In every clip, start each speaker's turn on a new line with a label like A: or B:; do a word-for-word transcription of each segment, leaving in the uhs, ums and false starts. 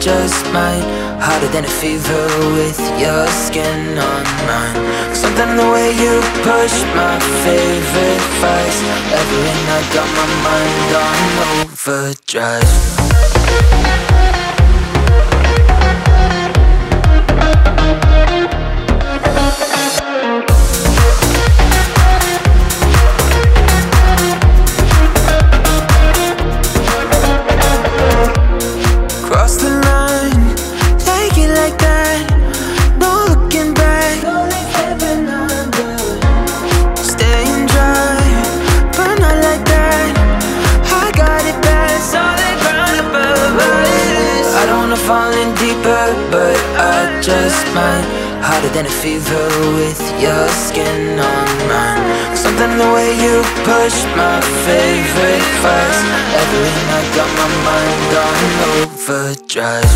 A: just might. Harder than a fever with your skin on mine. Something in the way you push my favorite fights. Every night got my mind on overdrive. Cross the line, take it like that. No looking back. Staying dry, but not like that. I got it bad, solid ground above us. I don't wanna fall in deeper, but I just might. Harder than a fever with your skin on mine. Something in the way you push my favorite fights. Every night got my mind on overdrive.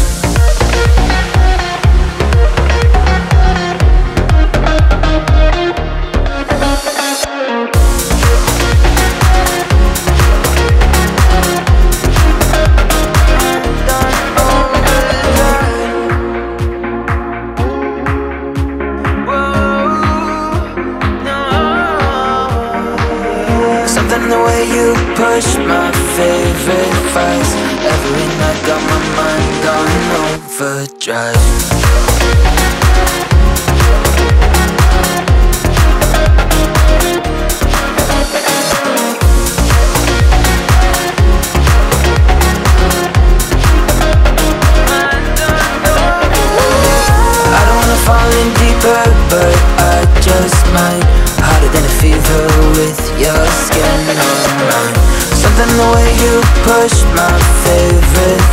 A: Something in the way you push my favorite fights. Every night got my mind on overdrive. I don't wanna fall in deeper, but I just might. Harder than a fever with your skin on mine. Something in the way you push my favorite